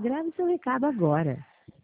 Grave seu recado agora.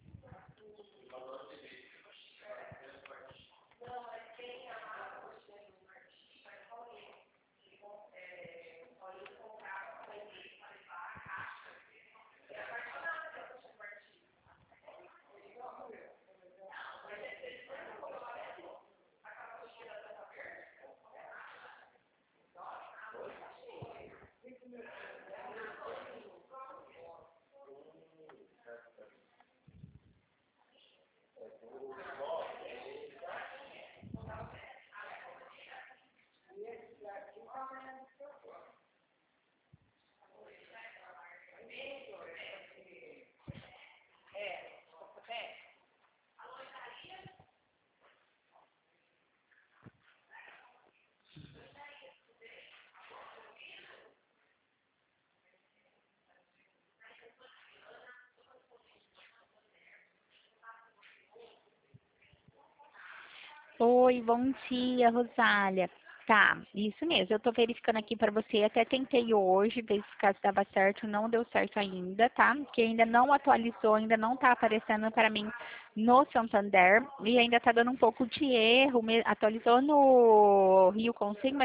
Oi, bom dia, Rosália. Tá, isso mesmo. Eu tô verificando aqui para você. Até tentei hoje ver se caso dava certo, não deu certo ainda, tá? Porque ainda não atualizou, ainda não tá aparecendo para mim no Santander e ainda tá dando um pouco de erro. Atualizou no Rio Consigo,